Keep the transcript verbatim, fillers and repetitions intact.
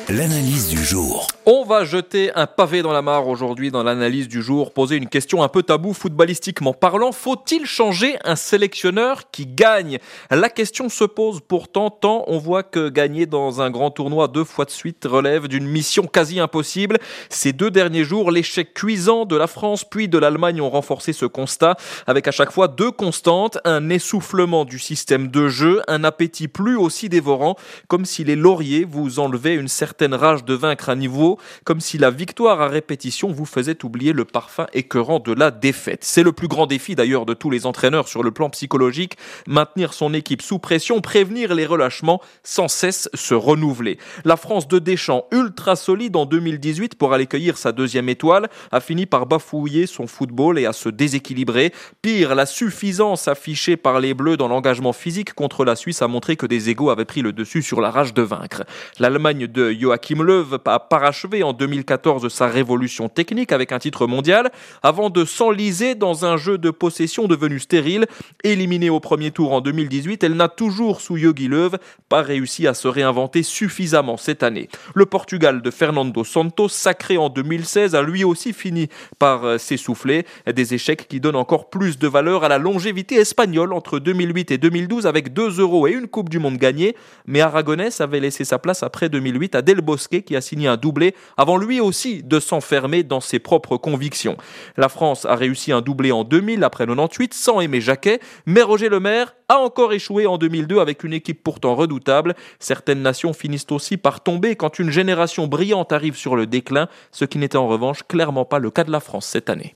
L'analyse du jour. On va jeter un pavé dans la mare aujourd'hui dans l'analyse du jour, poser une question un peu taboue footballistiquement parlant. Faut-il changer un sélectionneur qui gagne ? La question se pose pourtant tant on voit que gagner dans un grand tournoi deux fois de suite relève d'une mission quasi impossible. Ces deux derniers jours, l'échec cuisant de la France puis de l'Allemagne ont renforcé ce constat avec à chaque fois deux constantes, un essoufflement du système de jeu, un appétit plus aussi dévorant, comme si les lauriers vous enlevaient une certaine rage de vaincre à niveau, comme si la victoire à répétition vous faisait oublier le parfum écœurant de la défaite. C'est le plus grand défi d'ailleurs de tous les entraîneurs sur le plan psychologique, maintenir son équipe sous pression, prévenir les relâchements, sans cesse se renouveler. La France de Deschamps, ultra solide en deux mille dix-huit pour aller cueillir sa deuxième étoile, a fini par bafouiller son football et à se déséquilibrer. Pire, la suffisance affichée par les Bleus dans l'engagement physique contre la Suisse a montré que des égos avaient pris le dessus sur la rage de vaincre. L'Allemagne de Joachim Löw a parachevé en deux mille quatorze sa révolution technique avec un titre mondial, avant de s'enliser dans un jeu de possession devenu stérile. Éliminée au premier tour en deux mille dix-huit, elle n'a toujours, sous Jogi Löw, pas réussi à se réinventer suffisamment cette année. Le Portugal de Fernando Santos, sacré en deux mille seize, a lui aussi fini par s'essouffler. Des échecs qui donnent encore plus de valeur à la longévité espagnole entre deux mille huit et deux mille douze avec deux euros et une Coupe du Monde gagnée. Mais Aragonès avait laissé sa place après deux mille huit à Del Bosque qui a signé un doublé avant lui aussi de s'enfermer dans ses propres convictions. La France a réussi un doublé en deux mille après quatre-vingt-dix-huit sans Aimé Jacquet, mais Roger Lemaire a encore échoué en deux mille deux avec une équipe pourtant redoutable. Certaines nations finissent aussi par tomber quand une génération brillante arrive sur le déclin, ce qui n'était en revanche clairement pas le cas de la France cette année.